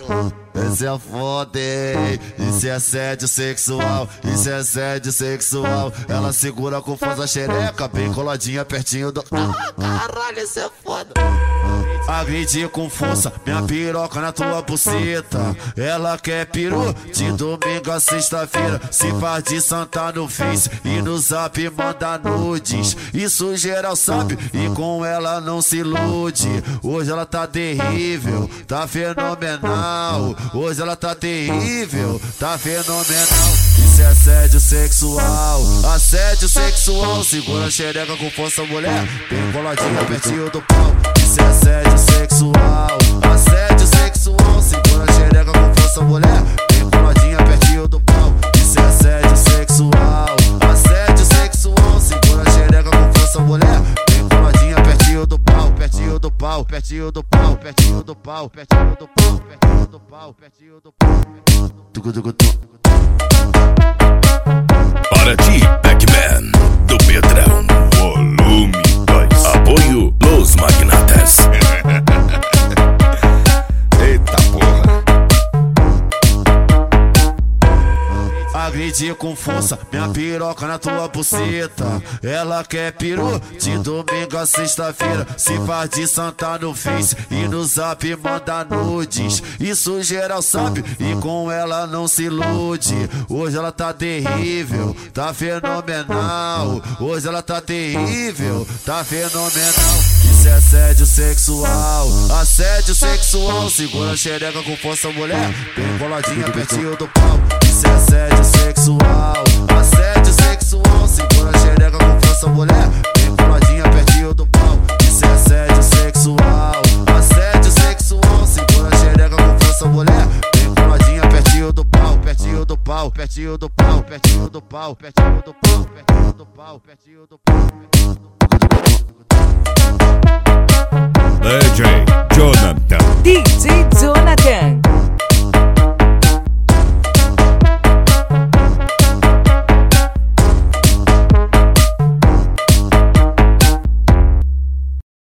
Esse é foda, hein? Isso é assédio sexual, isso é assédio sexual. Ela segura com força a xereca, bem coladinha pertinho do... Caralho, isso é foda. Agredi com força, minha piroca na tua buceta. Ela quer peru de domingo a sexta-feira. Se faz de santa no Face e no Zap manda nudes. Isso geral sabe e com ela não se ilude. Hoje ela tá terrível, tá fenomenal. Hoje ela tá terrível, tá fenomenal. Isso é assédio sexual, assédio sexual. Segura a xereca com força, mulher, bem coladinha pertinho do pau. Isso é assédio sexual, assédio sexual. Segura a xereca com força, mulher, bem coladinha pertinho do pau. Isso é assédio sexual, assédio sexual. Segura a xereca com força, mulher, bem coladinha pertinho do pau, pertinho do pau, pertinho do pau, pertinho do pau, pertinho do pau, pertinho do pau, pertinho do pau. Para ti, Pac-Man, do Pedrão, volume 2. Apoio Los Magnatas. Eita porra. Agredi com força, minha piroca na tua buceta. Ela quer peru de domingo a sexta-feira. Se faz de santa no Face e no Zap manda nudes. Isso geral sabe e com ela não se ilude. Hoje ela tá terrível, tá fenomenal. Hoje ela tá terrível, tá fenomenal. Isso é assédio sexual, assédio sexual. Segura a xereca com força, mulher, bem coladinha pertinho do pau. Isso é assédio sexual, assédio sexual. Segura a xereca com força, mulher, bem coladinha pertinho do pau. Isso é assédio sexual, assédio sexual. Segura a xereca com força, mulher, bem coladinha pertinho do pau, pertinho do pau, pertinho do pau, pertinho do pau, pertinho do pau, pertinho do pau, pertinho do pau, pertinho do pau.